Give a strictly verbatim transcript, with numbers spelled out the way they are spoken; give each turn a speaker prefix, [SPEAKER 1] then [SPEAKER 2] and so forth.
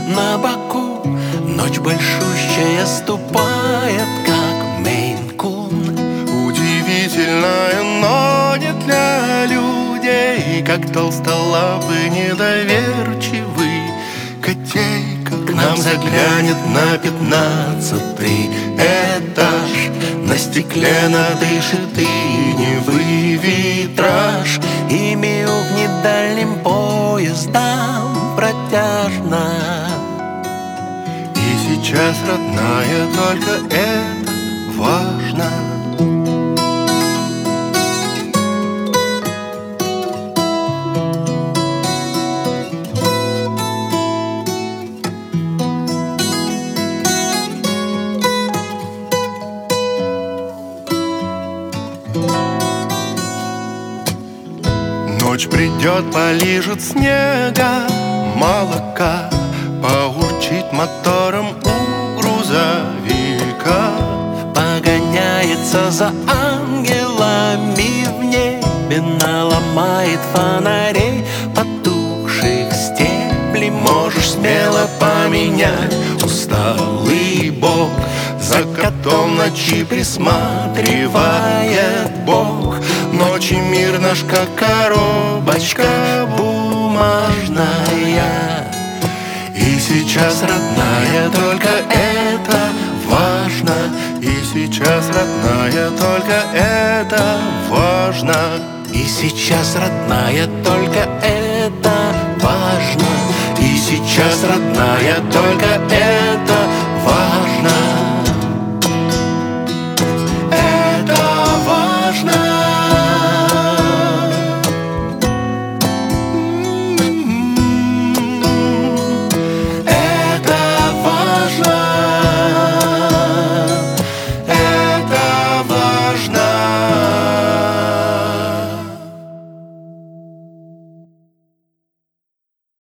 [SPEAKER 1] на боку. Ночь большущая ступает, как Мейн-кун.
[SPEAKER 2] Удивительная, но не для людей, как толстолапый недоверчивый котейка к нам заглянет на пятнадцатый этаж. На стекле надышит иневый витраж,
[SPEAKER 1] и в недальним поездам протяжно.
[SPEAKER 2] И сейчас, родная, только это важно. Ночь придет, полижет снега, молока, поурчит мотором у грузовика.
[SPEAKER 1] Погоняется за ангелами в небе, наломает фонарей потухших стеблей.
[SPEAKER 2] Можешь смело поменять усталый бок, за котом ночи присматривает Бог. Ночи мир наш, как коробочка бумажная. И сейчас, родная, только это важно. И сейчас, родная, только это важно.
[SPEAKER 1] И сейчас, родная, только это важно.
[SPEAKER 2] И сейчас, родная, только